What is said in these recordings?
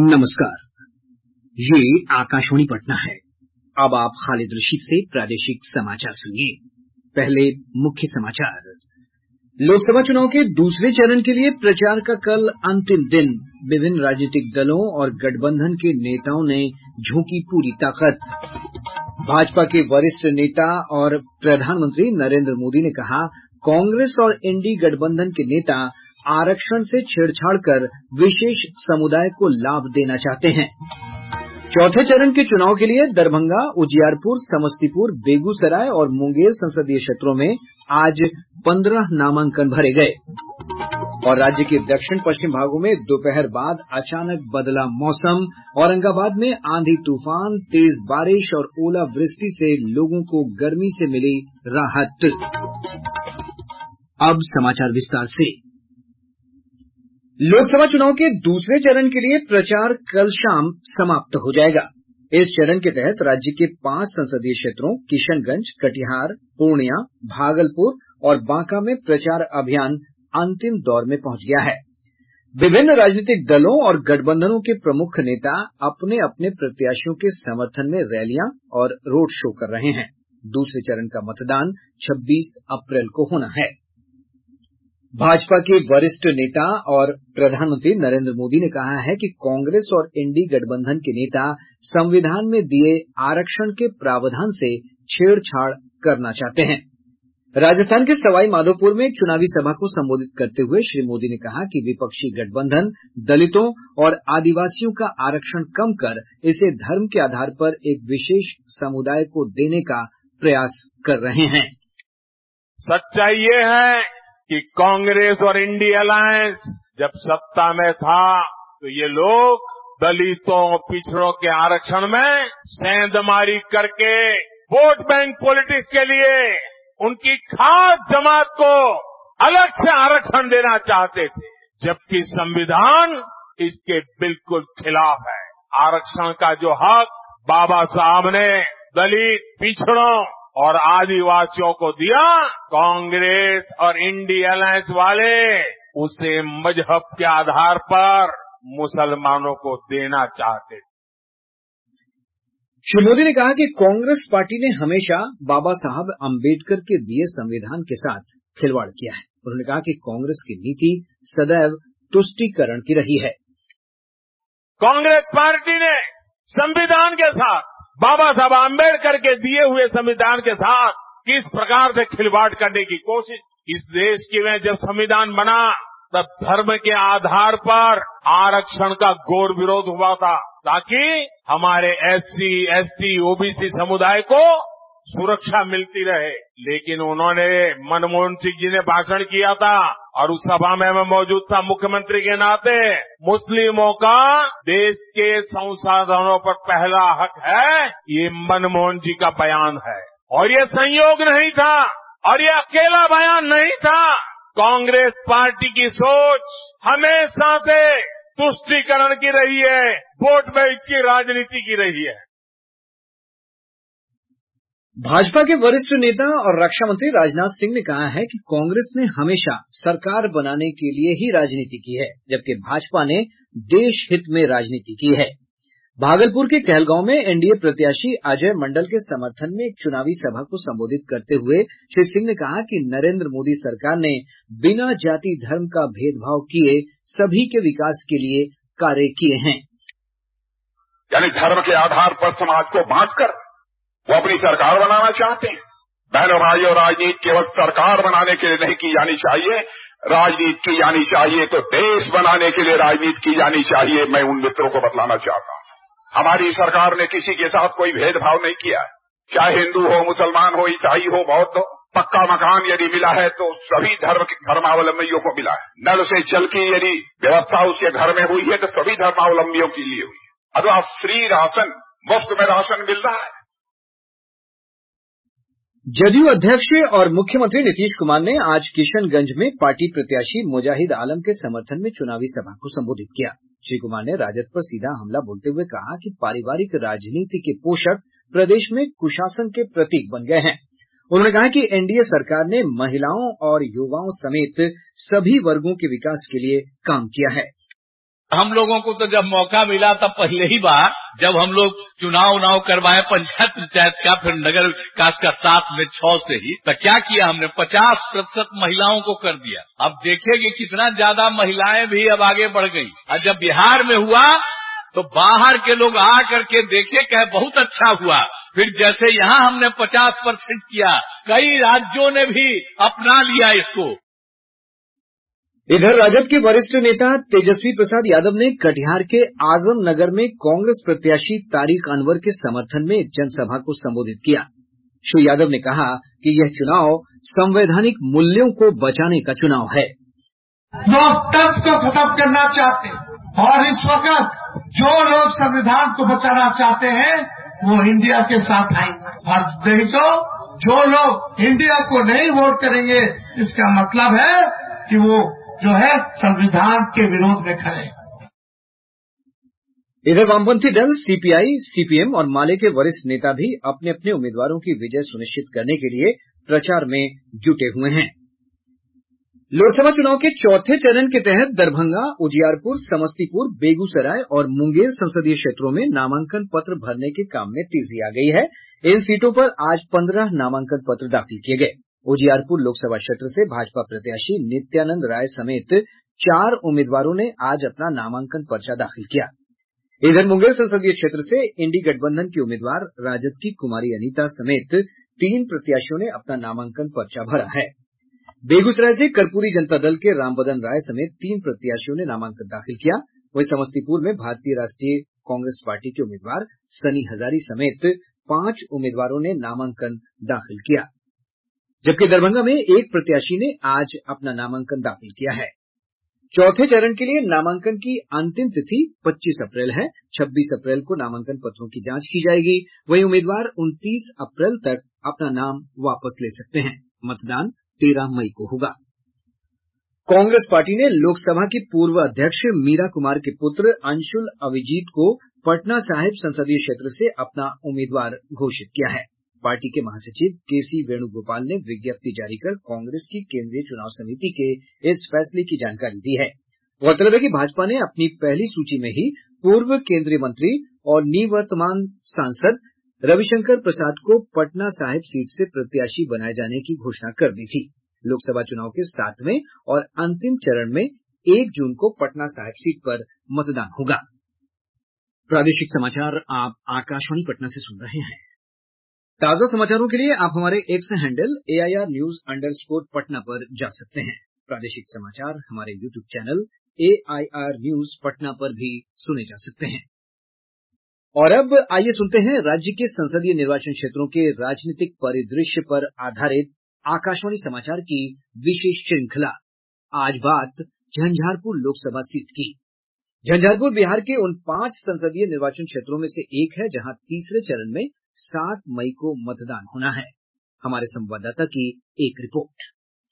नमस्कार। ये आकाशवाणी पटना है। अब आप खालिद रशीद से प्रादेशिक समाचार सुनिए। पहले मुख्य समाचार। लोकसभा चुनाव के दूसरे चरण के लिए प्रचार का कल अंतिम दिन। विभिन्न राजनीतिक दलों और गठबंधन के नेताओं ने झोंकी पूरी ताकत। भाजपा के वरिष्ठ नेता और प्रधानमंत्री नरेंद्र मोदी ने कहा, कांग्रेस और एनडीए गठबंधन के नेता आरक्षण से छेड़छाड़ कर विशेष समुदाय को लाभ देना चाहते हैं। चौथे चरण के चुनाव के लिए दरभंगा, उजियारपुर, समस्तीपुर, बेगूसराय और मुंगेर संसदीय क्षेत्रों में आज 15 नामांकन भरे गए। और राज्य के दक्षिण पश्चिम भागों में दोपहर बाद अचानक बदला मौसम। औरंगाबाद में आंधी तूफान, तेज बारिश और ओलावृष्टि से लोगों को गर्मी से मिली राहत। अब समाचार विस्तार से। लोकसभा चुनाव के दूसरे चरण के लिए प्रचार कल शाम समाप्त हो जाएगा। इस चरण के तहत राज्य के 5 संसदीय क्षेत्रों किशनगंज, कटिहार, पूर्णिया, भागलपुर और बांका में प्रचार अभियान अंतिम दौर में पहुंच गया है। विभिन्न राजनीतिक दलों और गठबंधनों के प्रमुख नेता अपने अपने प्रत्याशियों के समर्थन में रैलियां और रोड शो कर रहे हैं। दूसरे चरण का मतदान 26 अप्रैल को होना है। भाजपा के वरिष्ठ नेता और प्रधानमंत्री नरेंद्र मोदी ने कहा है कि कांग्रेस और एनडीए गठबंधन के नेता संविधान में दिए आरक्षण के प्रावधान से छेड़छाड़ करना चाहते हैं। राजस्थान के सवाई माधोपुर में एक चुनावी सभा को संबोधित करते हुए श्री मोदी ने कहा कि विपक्षी गठबंधन दलितों और आदिवासियों का आरक्षण कम कर इसे धर्म के आधार पर एक विशेष समुदाय को देने का प्रयास कर रहे हैं। सच्चाई ये है कि कांग्रेस और इंडिया अलायंस जब सत्ता में था तो ये लोग दलितों, पिछड़ों के आरक्षण में सेंधमारी करके वोट बैंक पॉलिटिक्स के लिए उनकी खास जमात को अलग से आरक्षण देना चाहते थे, जबकि संविधान इसके बिल्कुल खिलाफ है। आरक्षण का जो हक बाबा साहब ने दलित, पिछड़ों और आदिवासियों को दिया, कांग्रेस और इंडिया अलायंस वाले उसे मजहब के आधार पर मुसलमानों को देना चाहते थे। श्री मोदी ने कहा कि कांग्रेस पार्टी ने हमेशा बाबा साहब अम्बेडकर के दिए संविधान के साथ खिलवाड़ किया है। उन्होंने कहा कि कांग्रेस की नीति सदैव तुष्टीकरण की रही है। कांग्रेस पार्टी ने संविधान के साथ, बाबा साहब अम्बेडकर के दिए हुए संविधान के साथ किस प्रकार से खिलवाड़ करने की कोशिश। इस देश की में जब संविधान बना तब धर्म के आधार पर आरक्षण का घोर विरोध हुआ था, ताकि हमारे एससी, एसटी, ओबीसी समुदाय को सुरक्षा मिलती रहे। लेकिन उन्होंने, मनमोहन सिंह जी ने भाषण किया था और उस सभा में मैं मौजूद था मुख्यमंत्री के नाते, मुस्लिमों का देश के संसाधनों पर पहला हक है, ये मनमोहन जी का बयान है। और ये संयोग नहीं था और ये अकेला बयान नहीं था। कांग्रेस पार्टी की सोच हमेशा से तुष्टीकरण की रही है, वोट बैंक की राजनीति की रही है। भाजपा के वरिष्ठ नेता और रक्षा मंत्री राजनाथ सिंह ने कहा है कि कांग्रेस ने हमेशा सरकार बनाने के लिए ही राजनीति की है, जबकि भाजपा ने देश हित में राजनीति की है। भागलपुर के कहलगांव में एनडीए प्रत्याशी अजय मंडल के समर्थन में एक चुनावी सभा को संबोधित करते हुए श्री सिंह ने कहा कि नरेंद्र मोदी सरकार ने बिना जाति धर्म का भेदभाव किए सभी के विकास के लिए कार्य किए हैं। यानी धर्म के आधार पर समाज को बांटकर वो अपनी सरकार बनाना चाहते हैं। बहनों भाइयों, राजनीति केवल सरकार बनाने के लिए नहीं की जानी चाहिए, राजनीति की जानी चाहिए तो देश बनाने के लिए राजनीति की जानी चाहिए। मैं उन मित्रों को बतलाना चाहता हूं, हमारी सरकार ने किसी के साथ कोई भेदभाव नहीं किया है। चाहे हिंदू हो, मुसलमान हो, ईसाई हो, बौद्ध हो। पक्का मकान यदि मिला है तो सभी धर्मावलंबियों को मिला है। नल से जल की यदि व्यवस्था उसके घर में हुई है तो सभी धर्मावलंबियों के लिए हुई है। अथवा फ्री राशन, मुफ्त में राशन मिल रहा है। जदयू अध्यक्ष और मुख्यमंत्री नीतीश कुमार ने आज किशनगंज में पार्टी प्रत्याशी मुजाहिद आलम के समर्थन में चुनावी सभा को संबोधित किया। श्री कुमार ने राजद पर सीधा हमला बोलते हुए कहा कि पारिवारिक राजनीति के पोषक प्रदेश में कुशासन के प्रतीक बन गए हैं। उन्होंने कहा कि एनडीए सरकार ने महिलाओं और युवाओं समेत सभी वर्गों के विकास के लिए काम किया है। हम लोगों को तो जब मौका मिला तब पहले ही बार जब हम लोग चुनाव करवाए पंचायत का, फिर नगर विकास का 7 में 6 से ही, तो क्या किया हमने 50% महिलाओं को कर दिया। अब देखेंगे कितना ज्यादा महिलाएं भी अब आगे बढ़ गई। और जब बिहार में हुआ तो बाहर के लोग आ करके देखे कहे बहुत अच्छा हुआ। फिर जैसे यहाँ हमने 50% किया, कई राज्यों ने भी अपना लिया इसको। इधर राजद के वरिष्ठ नेता तेजस्वी प्रसाद यादव ने कटिहार के आजम नगर में कांग्रेस प्रत्याशी तारिक अनवर के समर्थन में एक जनसभा को संबोधित किया। श्री यादव ने कहा कि यह चुनाव संवैधानिक मूल्यों को बचाने का चुनाव है। लोकतंत्र को खत्म करना चाहते हैं और इस वक्त जो लोग संविधान को बचाना चाहते हैं वो इंडिया के साथ आएंगे, और नहीं तो जो लोग इंडिया को नहीं वोट करेंगे इसका मतलब है कि वो जो है संविधान के विरोध में खड़े। इधर वामपंथी दल सीपीआई, सीपीएम और माले के वरिष्ठ नेता भी अपने अपने उम्मीदवारों की विजय सुनिश्चित करने के लिए प्रचार में जुटे हुए हैं। लोकसभा चुनाव के चौथे चरण के तहत दरभंगा, उजियारपुर, समस्तीपुर, बेगूसराय और मुंगेर संसदीय क्षेत्रों में नामांकन पत्र भरने के काम में तेजी आ गई है। इन सीटों पर आज 15 नामांकन पत्र दाखिल किए गए। उजियारपुर लोकसभा क्षेत्र से भाजपा प्रत्याशी नित्यानंद राय समेत 4 उम्मीदवारों ने आज अपना नामांकन पर्चा दाखिल किया। इधर मुंगेर संसदीय क्षेत्र से इंडी गठबंधन की उम्मीदवार राजद की कुमारी अनीता समेत 3 प्रत्याशियों ने अपना नामांकन पर्चा भरा है। बेगूसराय से कर्पूरी जनता दल के रामबदन राय समेत 3 प्रत्याशियों ने नामांकन दाखिल किया। वहीं समस्तीपुर में भारतीय राष्ट्रीय कांग्रेस पार्टी के उम्मीदवार सनी हजारी समेत 5 उम्मीदवारों ने नामांकन दाखिल किया, जबकि दरभंगा में एक प्रत्याशी ने आज अपना नामांकन दाखिल किया है। चौथे चरण के लिए नामांकन की अंतिम तिथि 25 अप्रैल है। 26 अप्रैल को नामांकन पत्रों की जांच की जाएगी। वहीं उम्मीदवार 29 अप्रैल तक अपना नाम वापस ले सकते हैं। मतदान 13 मई को होगा। कांग्रेस पार्टी ने लोकसभा की पूर्व अध्यक्ष मीरा कुमार के पुत्र अंशुल अविजीत को पटना साहिब संसदीय क्षेत्र से अपना उम्मीदवार घोषित किया है। पार्टी के महासचिव केसी वेणुगोपाल ने विज्ञप्ति जारी कर कांग्रेस की केंद्रीय चुनाव समिति के इस फैसले की जानकारी दी है। गौरतलब है कि भाजपा ने अपनी पहली सूची में ही पूर्व केंद्रीय मंत्री और निवर्तमान सांसद रविशंकर प्रसाद को पटना साहिब सीट से प्रत्याशी बनाए जाने की घोषणा कर दी थी। लोकसभा चुनाव के 7वें और अंतिम चरण में 1 जून को पटना साहिब सीट पर मतदान होगा। प्रादेशिक समाचार आप आकाशवाणी पटना से सुन रहे हैं। ताजा समाचारों के लिए आप हमारे एक्स हैंडल AIR_News_ पर जा सकते हैं। प्रादेशिक समाचार हमारे YouTube channel AIR News Patna पर भी सुने जा सकते हैं। और अब आइए सुनते हैं राज्य के संसदीय निर्वाचन क्षेत्रों के राजनीतिक परिदृश्य पर आधारित आकाशवाणी समाचार की विशेष श्रृंखला। आज बात झंझारपुर लोकसभा सीट की। झंझारपुर बिहार के उन 5 संसदीय निर्वाचन क्षेत्रों में से एक है जहां तीसरे चरण में 7 मई को मतदान होना है। हमारे संवाददाता की एक रिपोर्ट।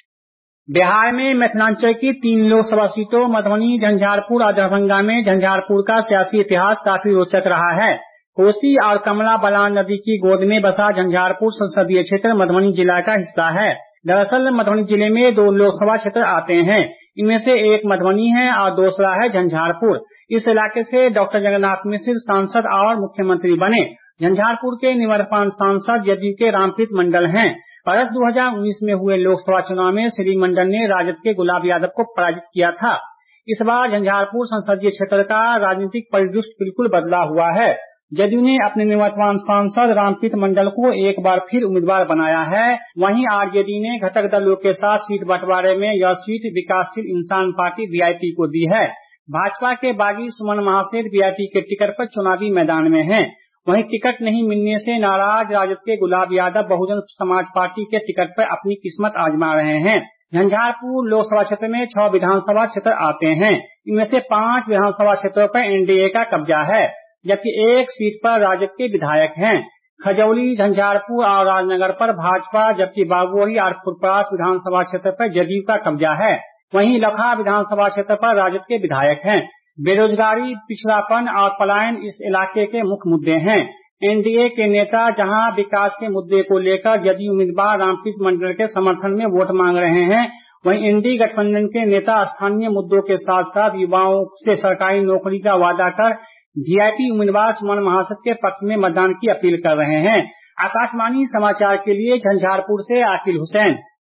बिहार में मिथिलांचल की 3 लोकसभा सीटों मधुबनी, झंझारपुर और दरभंगा में झंझारपुर का सियासी इतिहास काफी रोचक रहा है। कोसी और कमला बलान नदी की गोद में बसा झंझारपुर संसदीय क्षेत्र मधुबनी जिला का हिस्सा है। दरअसल मधुबनी जिले में 2 लोकसभा क्षेत्र आते हैं। इनमें से एक मधुबनी है और दूसरा है झंझारपुर। इस इलाके से डॉक्टर जगन्नाथ मिश्र सांसद और मुख्यमंत्री बने। झंझारपुर के निवर्तमान सांसद जदयू के रामप्रीत मंडल हैं। वर्ष 2019 में हुए लोकसभा चुनाव में श्री मंडल ने राजद के गुलाब यादव को पराजित किया था। इस बार झंझारपुर संसदीय क्षेत्र का राजनीतिक परिदृश्य बिल्कुल बदला हुआ है। जदयू ने अपने निवर्तमान सांसद रामप्रीत मंडल को एक बार फिर उम्मीदवार बनाया है। वहीं आरजेडी ने घटक दलों के साथ सीट बंटवारे में यह सीट विकासशील इंसान पार्टी वीआईपी को दी है। भाजपा के बागी सुमन महासेठ वीआईपी के टिकट पर चुनावी मैदान में हैं। वहीं टिकट नहीं मिलने से नाराज राजद के गुलाब यादव बहुजन समाज पार्टी के टिकट पर अपनी किस्मत आजमा रहे हैं। झंझारपुर लोकसभा क्षेत्र में 6 विधानसभा क्षेत्र आते हैं। इनमें से 5 विधानसभा क्षेत्रों पर एनडीए का कब्जा है, जबकि एक सीट पर राजद के विधायक हैं। खजौली, झंझारपुर और राजनगर पर भाजपा, जबकि बागोही और फुलपरास विधानसभा क्षेत्र पर जदयू का कब्जा है। वहीं लखा विधानसभा क्षेत्र पर राजद के विधायक हैं। बेरोजगारी, पिछड़ापन और पलायन इस इलाके के मुख्य मुद्दे हैं। एनडीए के नेता जहां विकास के मुद्दे को लेकर जदयू उम्मीदवार रामप्रीत मंडल के समर्थन में वोट मांग रहे हैं, वहीं एनडीए गठबंधन के नेता स्थानीय मुद्दों के साथ साथ युवाओं से सरकारी नौकरी का वादा कर वीआईपी उम्मीदवार सुमन महासेठ के पक्ष में मतदान की अपील कर रहे हैं। आकाशवाणी समाचार के लिए झंझारपुर से आकिल हुसैन।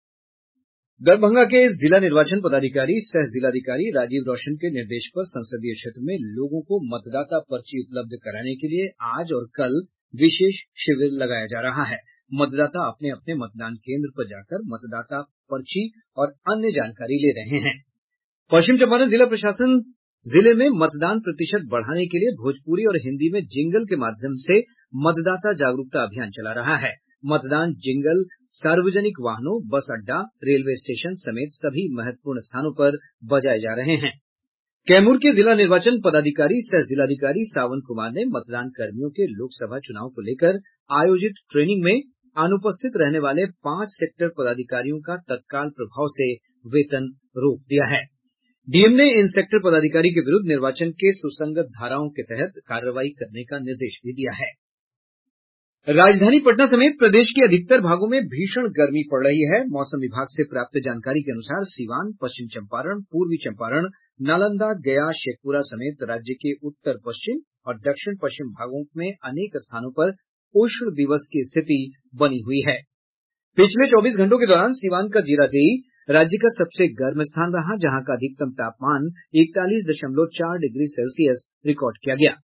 दरभंगा के जिला निर्वाचन पदाधिकारी सह जिलाधिकारी राजीव रोशन के निर्देश पर संसदीय क्षेत्र में लोगों को मतदाता पर्ची उपलब्ध कराने के लिए आज और कल विशेष शिविर लगाया जा रहा है। मतदाता अपने अपने मतदान केंद्र पर जाकर मतदाता पर्ची और अन्य जानकारी ले रहे हैं। पश्चिम चंपारण जिला प्रशासन जिले में मतदान प्रतिशत बढ़ाने के लिए भोजपुरी और हिन्दी में जिंगल के माध्यम से मतदाता जागरूकता अभियान चला रहा है। मतदान जिंगल सार्वजनिक वाहनों, बस अड्डा, रेलवे स्टेशन समेत सभी महत्वपूर्ण स्थानों पर बजाए जा रहे हैं। कैमूर के जिला निर्वाचन पदाधिकारी सह जिलाधिकारी सावन कुमार ने मतदान कर्मियों के लोकसभा चुनाव को लेकर आयोजित ट्रेनिंग में अनुपस्थित रहने वाले 5 सेक्टर पदाधिकारियों का तत्काल प्रभाव से वेतन रोक दिया है। डीएम ने इन सेक्टर पदाधिकारी के विरुद्ध निर्वाचन के सुसंगत धाराओं के तहत कार्रवाई करने का निर्देश भी दिया है। राजधानी पटना समेत प्रदेश के अधिकतर भागों में भीषण गर्मी पड़ रही है। मौसम विभाग से प्राप्त जानकारी के अनुसार सीवान, पश्चिम चंपारण, पूर्वी चंपारण, नालंदा, गया, शेखपुरा समेत राज्य के उत्तर पश्चिम और दक्षिण पश्चिम भागों में अनेक स्थानों पर उष्ण दिवस की स्थिति बनी हुई है। पिछले 24 घंटों के दौरान सीवान का जीरादेई राज्य का सबसे गर्म स्थान रहा, जहां का अधिकतम तापमान 41.4 डिग्री सेल्सियस रिकॉर्ड किया गया।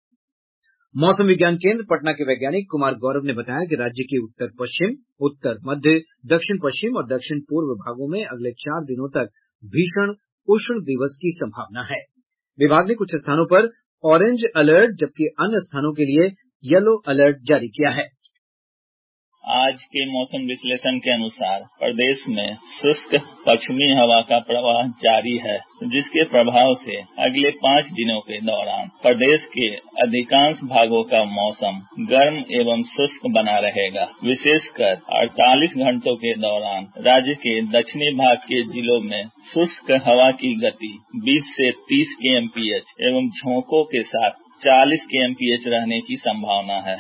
मौसम विज्ञान केंद्र पटना के वैज्ञानिक कुमार गौरव ने बताया कि राज्य के उत्तर पश्चिम, उत्तर मध्य, दक्षिण पश्चिम और दक्षिण पूर्व भागों में अगले 4 दिनों तक भीषण उष्ण दिवस की संभावना है। विभाग ने कुछ स्थानों पर ऑरेंज अलर्ट जबकि अन्य स्थानों के लिए येलो अलर्ट जारी किया है। आज के मौसम विश्लेषण के अनुसार प्रदेश में शुष्क पश्चिमी हवा का प्रवाह जारी है, जिसके प्रभाव से अगले 5 दिनों के दौरान प्रदेश के अधिकांश भागों का मौसम गर्म एवं शुष्क बना रहेगा। विशेषकर 48 घंटों के दौरान राज्य के दक्षिणी भाग के जिलों में शुष्क हवा की गति 20 से 30 kmph एवं झोंकों के साथ 40 kmph रहने की संभावना है।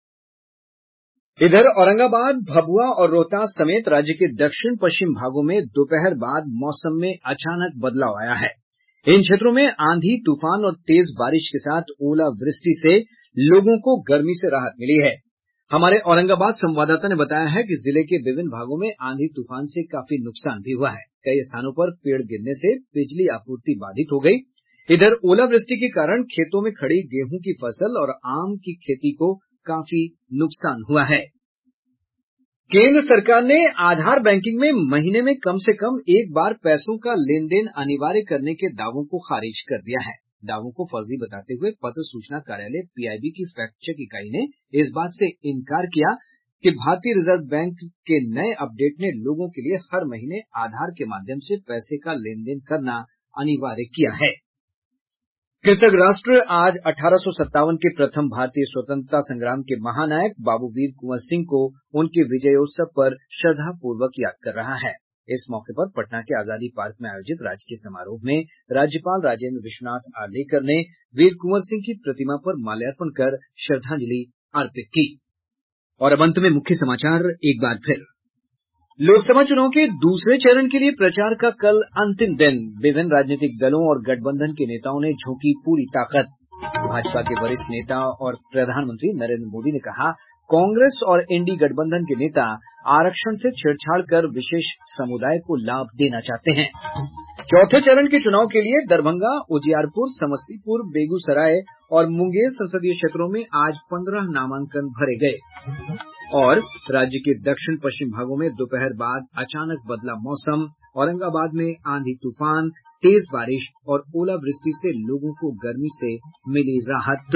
इधर औरंगाबाद, भभुआ और रोहतास समेत राज्य के दक्षिण पश्चिम भागों में दोपहर बाद मौसम में अचानक बदलाव आया है। इन क्षेत्रों में आंधी, तूफान और तेज बारिश के साथ ओलावृष्टि से लोगों को गर्मी से राहत मिली है। हमारे औरंगाबाद संवाददाता ने बताया है कि जिले के विभिन्न भागों में आंधी तूफान से काफी नुकसान भी हुआ है। कई स्थानों पर पेड़ गिरने से बिजली आपूर्ति बाधित हो गई। इधर ओलावृष्टि के कारण खेतों में खड़ी गेहूं की फसल और आम की खेती को काफी नुकसान हुआ है। केंद्र सरकार ने आधार बैंकिंग में महीने में कम से कम एक बार पैसों का लेन देन अनिवार्य करने के दावों को खारिज कर दिया है। दावों को फर्जी बताते हुए पत्र सूचना कार्यालय पीआईबी की फैक्ट चेक इकाई ने इस बात से इनकार किया कि भारतीय रिजर्व बैंक के नए अपडेट ने लोगों के लिए हर महीने आधार के माध्यम से पैसे का लेन देन करना अनिवार्य किया है। कृतज्ञ राष्ट्र आज 1857 के प्रथम भारतीय स्वतंत्रता संग्राम के महानायक बाबू वीर कुंवर सिंह को उनके विजयोत्सव पर श्रद्धापूर्वक याद कर रहा है। इस मौके पर पटना के आजादी पार्क में आयोजित राजकीय समारोह में राज्यपाल राजेंद्र विश्वनाथ आर्लेकर ने वीर कुंवर सिंह की प्रतिमा पर माल्यार्पण कर श्रद्धांजलि अर्पित की। और अब अंत में मुख्य समाचार एक बार फिर। लोकसभा चुनाव के दूसरे चरण के लिए प्रचार का कल अंतिम दिन। विभिन्न राजनीतिक दलों और गठबंधन के नेताओं ने झोंकी पूरी ताकत। भाजपा के वरिष्ठ नेता और प्रधानमंत्री नरेंद्र मोदी ने कहा, कांग्रेस और एनडीए गठबंधन के नेता आरक्षण से छेड़छाड़ कर विशेष समुदाय को लाभ देना चाहते हैं। चौथे चरण के चुनाव के लिए दरभंगा, उजियारपुर, समस्तीपुर, बेगूसराय और मुंगेर संसदीय क्षेत्रों में आज 15 नामांकन भरे गये। और राज्य के दक्षिण पश्चिम भागों में दोपहर बाद अचानक बदला मौसम। औरंगाबाद में आंधी तूफान, तेज बारिश और ओलावृष्टि से लोगों को गर्मी से मिली राहत।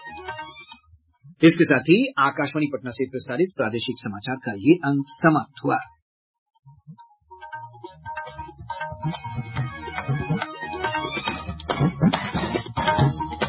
इसके साथ ही आकाशवाणी पटना से प्रसारित प्रादेशिक समाचार का ये अंक समाप्त हुआ।